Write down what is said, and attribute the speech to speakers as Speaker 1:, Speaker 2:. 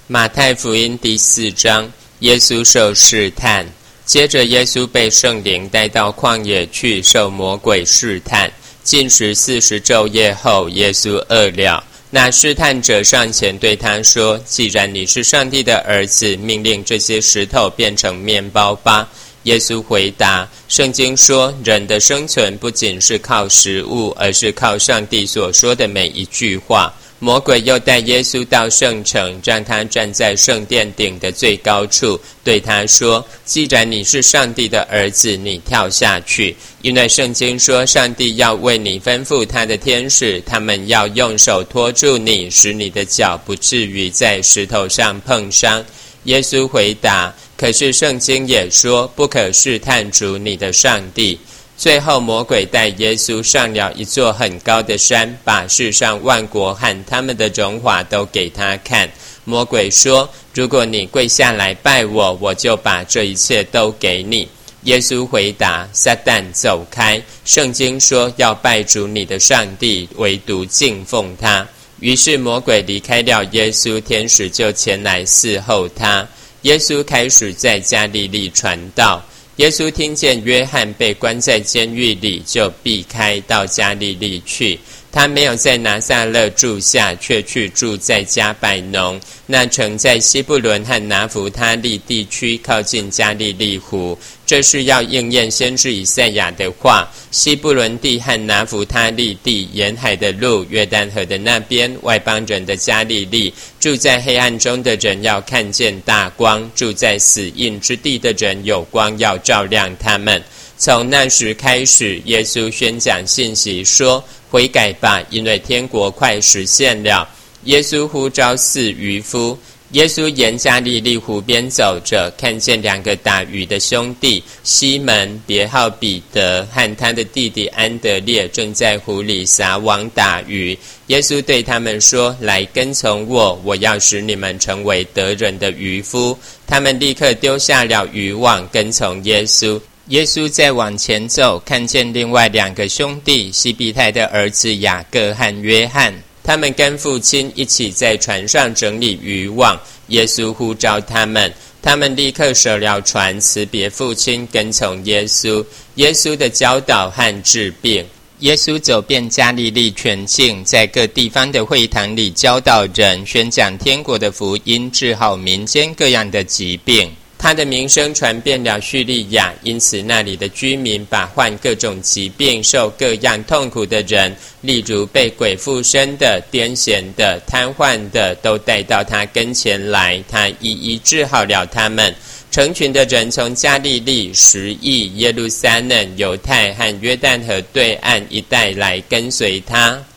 Speaker 1: 马太福音第4章，耶稣受试探。接着耶稣被圣灵带到旷野去受魔鬼试探，禁食40昼夜后，耶稣饿了。那试探者上前对他说：既然你是上帝的儿子，命令这些石头变成面包吧。耶稣回答：圣经说，人的生存不仅是靠食物，而是靠上帝所说的每一句话。魔鬼又带耶稣到圣城，让他站在圣殿顶的最高处，对他说：既然你是上帝的儿子，你跳下去，因为圣经说，上帝要为你吩咐他的天使，他们要用手托住你，使你的脚不至于在石头上碰伤。耶稣回答：可是圣经也说，不可试探主你的上帝。最后魔鬼带耶稣上了一座很高的山，把世上万国和他们的荣华都给他看。魔鬼说：如果你跪下来拜我，我就把这一切都给你。耶稣回答：撒旦走开，圣经说要拜主你的上帝，唯独敬奉他。于是魔鬼离开了耶稣，天使就前来伺候他。耶稣开始在加利利传道。耶稣听见约翰被关在监狱里，就避开到加利利去。他没有在拿撒勒住下，却去住在加百农。那城在西布伦和拿弗他利地区，靠近加利利湖。这是要应验先知以赛亚的话：西布伦地和拿弗他利地，沿海的路，约旦河的那边，外邦人的加利利，住在黑暗中的人要看见大光，住在死荫之地的人有光要照亮他们。从那时开始，耶稣宣讲信息说：悔改吧，因为天国快实现了。耶稣呼召4渔夫。耶稣沿加利利湖边走着，看见2个打鱼的兄弟，西门别号彼得和他的弟弟安德烈，正在湖里撒网打鱼。耶稣对他们说：来跟从我，我要使你们成为得人的渔夫。他们立刻丢下了渔网，跟从耶稣。耶稣再往前走，看见另外2个兄弟，西庇太的儿子雅各和约翰，他们跟父亲一起在船上整理渔网。耶稣呼召他们，他们立刻舍了船，辞别父亲，跟从耶稣。耶稣的教导和治病。耶稣走遍加利利全境，在各地方的会堂里教导人，宣讲天国的福音，治好民间各样的疾病。他的名声传遍了叙利亚，因此那里的居民把患各种疾病、受各样痛苦的人，例如被鬼附身的、癫痫的、瘫痪的，都带到他跟前来，他一一治好了他们。成群的人从加利利、十邑、耶路撒冷、犹太和约旦河对岸一带来跟随他。